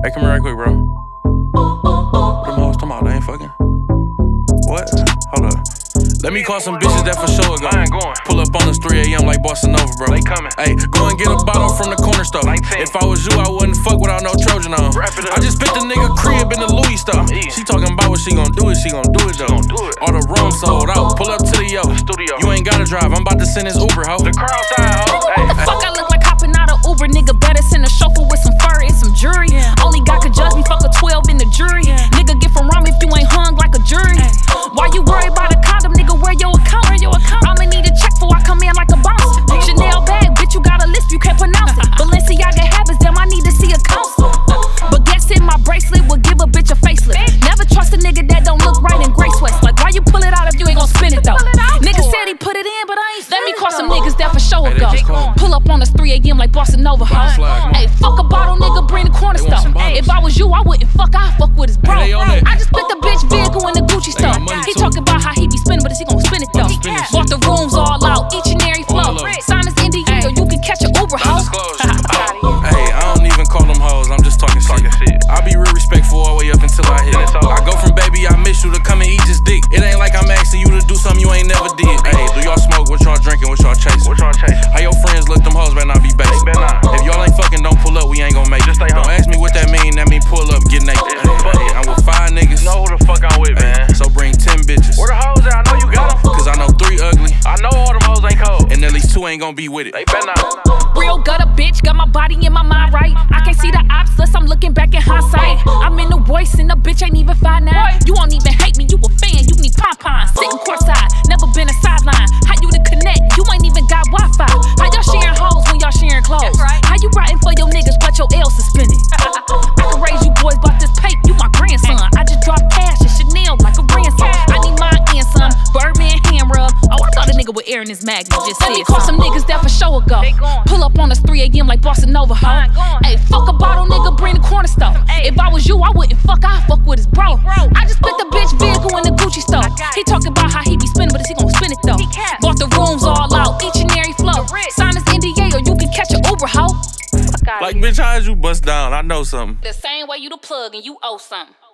Hey, come here right quick, bro. What them hoes talking about? They ain't fucking. What? Hold up. Let me call some bitches that for sure go. I ain't going. Pull up on us 3 a.m. like Boston Nova, bro. They coming. Hey, go and get a bottle from the corner store. 19. If I was you, I wouldn't fuck without no Trojan on. Wrap it up. I just spent the nigga crib in the Louis store. She talking about what she gon' do it, she gon' do it though. All the rooms sold out. Pull up to the Studio. You ain't gotta drive. I'm about to send this Uber, ho. The crowd side, ho. What the fuck I look like hopping out of Uber? Nigga better send a chauffeur with some fur and some jury. Only God could judge me, fuck a 12 in the jury. Nigga get from wrong if you ain't hung like a jury. Why you worry about a condom, nigga? Where your account? I'ma need a check before I come in like a bouncer. Chanel bag, bitch, you got a list, you can't pronounce it. Balenciaga habits, damn, I need to see a counselor. But guess in my bracelet will give a bitch a facelift. Never trust a nigga that don't look right in gray sweats. Like, why you pull it out if you ain't gon' spin it though? Nigga said he put it in, but I ain't. Let me call some niggas that for sure Hey, go. they just called. Pull up on us 3 a.m. like Boston Nova, Slide, huh? come on. Hey, fuck a bottle, nigga, bring the corner They want store. some bottles. If I was you, I wouldn't fuck, I'd fuck with his bro. Hey, they on that. I just split the bitch vehicle in the Gucci They got store. money He too. talking about how he be spinning, but is he gon' spin it though? Spin it, Bought the rooms all out, each and every flow. All of 'em. Sign this NDA or you can catch an Uber, ho. Disclosure. Hey, I don't even call them hoes, I'm just talking shit. I be real respectful all the way up until I hit it. I go from baby, I miss you to come and eat this dick. It ain't like I'm asking you to do something you ain't never did. Hey, do y'all smoke? What y'all drinking? What y'all chasing? How your friends look? Them hoes better not be basic. better not. If y'all ain't fucking, don't pull up, we ain't gon' make it. Just stay home. Don't ask me what that mean pull up, get naked. Hey, I'm with 5 niggas. Know who the fuck I'm with, Hey, man. so bring 10 bitches. Where the hoes at? I know you got them. Cause I know 3 ugly, I know all them hoes ain't cold. and at least 2 ain't gon' be with it. They better not. Real gutter bitch, got my body and my mind right. I can't see the ops unless I'm looking back in hindsight. I'm in the voice and the bitch ain't even 5'9". You won't even hate me, you a fan, you need pom-poms. Sitting courtside, never been a sideline. How you to connect? You ain't even got Wi-Fi. How y'all sharing hoes when y'all sharing clothes? How you riding for your niggas but your L suspended? I can raise you boys, but this pape, you my grandson. I just dropped cash at Chanel like a ransom. I need mine and some Birdman hand rub. Oh, I thought a nigga with air in his magnet just said. Let me call some niggas that for sure go. Pull up on us 3 a.m. like Boston Nova, huh? Hey, fuck a bottle, nigga, bring the corner store. If I was you, I wouldn't fuck, I'd fuck with his bro. I just split the bitch vehicle in the Gucci store. He talking about how he be spinning, but is he gon' spin it though? Bought the rooms all out, each and every flow. Sign this NDA or you can catch an Uber, ho. Like, bitch, how did you bust down? I know something. The same way you the plug and you owe something.